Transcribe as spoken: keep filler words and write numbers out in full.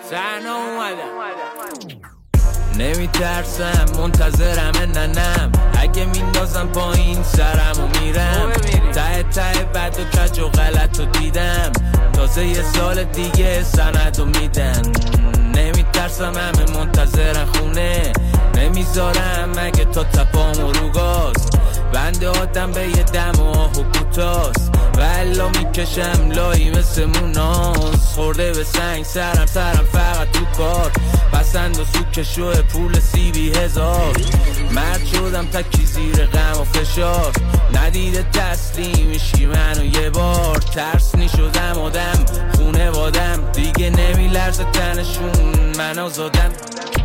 صحنه اومدم نمی ترسم منتظرم ننم اگه میندازم پایین سرمو میرم ته ته بد و کج و غلط رو دیدم تازه یه سال دیگه سندو میدن نمی ترسم همه منتظرم خونه نمیذارم مگه تا تپام رو گاز بنده آدم به یه دم و آهو کوتاست ولا میکشم لایی مثل موناز خورده به سنگ سرم سرم فقط تو کار بسند و سوکشو پول سی بی هزار مرد شدم تکی زیر غم و فشار ندیده تسلیمشی منو یه بار ترسنی شدم آدم خونه وادم دیگه نمی لرزه تنشون من آزادم